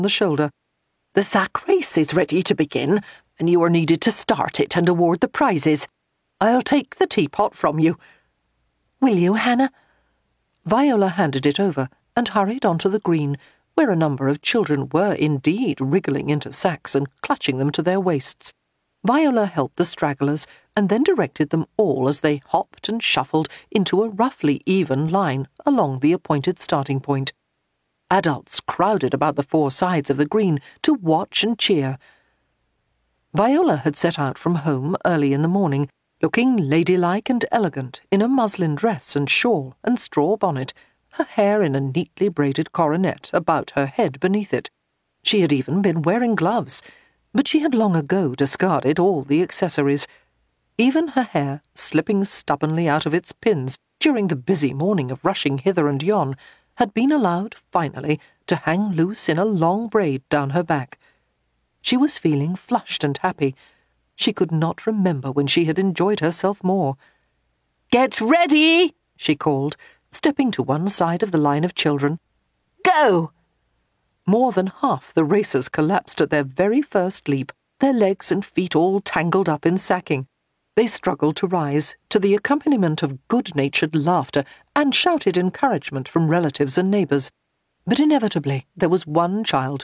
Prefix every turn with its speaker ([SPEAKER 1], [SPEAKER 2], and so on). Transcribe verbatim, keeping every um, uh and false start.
[SPEAKER 1] the shoulder. "The sack race is ready to begin, and you are needed to start it and award the prizes. I'll take the teapot from you." "Will you, Hannah?" Viola handed it over and hurried onto the green, where a number of children were indeed wriggling into sacks and clutching them to their waists. Viola helped the stragglers and then directed them all as they hopped and shuffled into a roughly even line along the appointed starting point. Adults crowded about the four sides of the green to watch and cheer. Viola had set out from home early in the morning, looking ladylike and elegant in a muslin dress and shawl and straw bonnet, her hair in a neatly braided coronet about her head beneath it. She had even been wearing gloves, but she had long ago discarded all the accessories. Even her hair, slipping stubbornly out of its pins during the busy morning of rushing hither and yon, had been allowed, finally, to hang loose in a long braid down her back. She was feeling flushed and happy. She could not remember when she had enjoyed herself more. "Get ready!" she called, stepping to one side of the line of children. "Go!" More than half the racers collapsed at their very first leap, their legs and feet all tangled up in sacking. They struggled to rise, to the accompaniment of good-natured laughter and shouted encouragement from relatives and neighbours. But inevitably there was one child